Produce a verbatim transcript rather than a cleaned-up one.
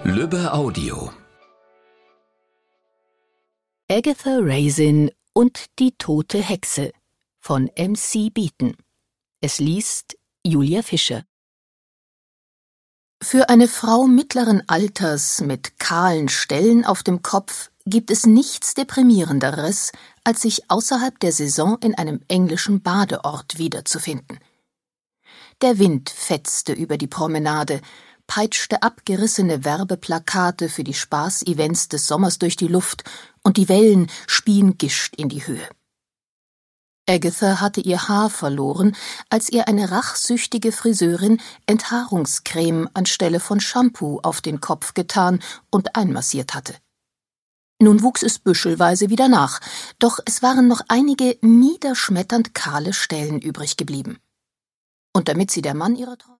Lübbe Audio. Agatha Raisin und die tote Hexe von M C Beaton. Es liest Julia Fischer. Für eine Frau mittleren Alters mit kahlen Stellen auf dem Kopf gibt es nichts Deprimierenderes, als sich außerhalb der Saison in einem englischen Badeort wiederzufinden. Der Wind fetzte über die Promenade, peitschte abgerissene Werbeplakate für die Spaß-Events des Sommers durch die Luft, und die Wellen spien Gischt in die Höhe. Agatha hatte ihr Haar verloren, als ihr eine rachsüchtige Friseurin Enthaarungscreme anstelle von Shampoo auf den Kopf getan und einmassiert hatte. Nun wuchs es büschelweise wieder nach, doch es waren noch einige niederschmetternd kahle Stellen übrig geblieben. Und damit sie der Mann ihrer Träume